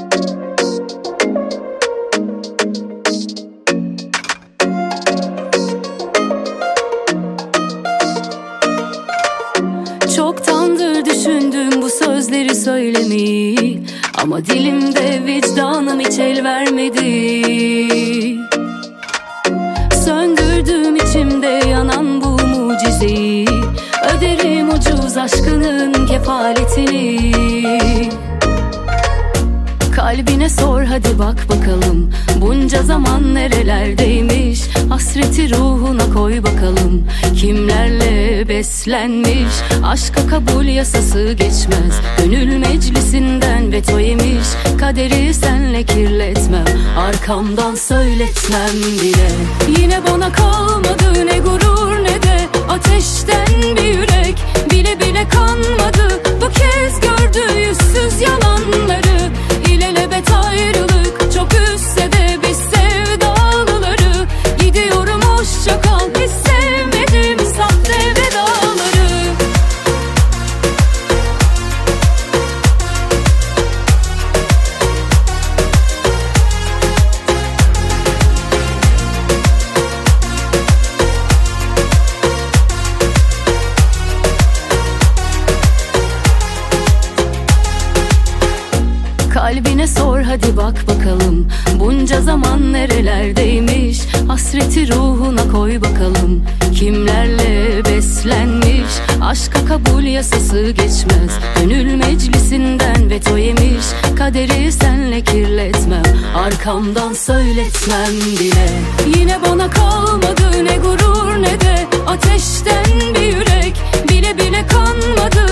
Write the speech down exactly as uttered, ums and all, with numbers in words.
Çoktandır düşündüm bu sözleri söylemeyi, ama dilimde vicdanım hiç el vermedi. Söndürdüm içimde yanan bu mucizeyi, öderim ucuz aşkının kefaletini. Kalbine sor hadi bak bakalım, bunca zaman nerelerdeymiş. Hasreti ruhuna koy bakalım, kimlerle beslenmiş. Aşka kabul yasası geçmez, gönül meclisinden veto yemiş. Kaderi senle kirletmem, arkamdan söyletmem bile. Yine bana kalmadı ne gurur ne de ateşten bir yürek. Bile bile kanmadı bu kez gördü yüzsüz yalanları. İlelebet ayrılık çok üstse de biz sevdalıları. Gidiyorum hoşça kal, hiç sevmedim sahte vedaları. Kalbine sor hadi bak bakalım, bunca zaman nerelerdeymiş. Hasreti ruhuna koy bakalım, kimlerle beslenmiş. Aşka kabul yasası geçmez, gönül meclisinden veto yemiş. Kaderi senle kirletmem, arkamdan söyletmem bile. Yine bana kalmadı ne gurur ne de ateşten bir yürek. Bile bile kanmadı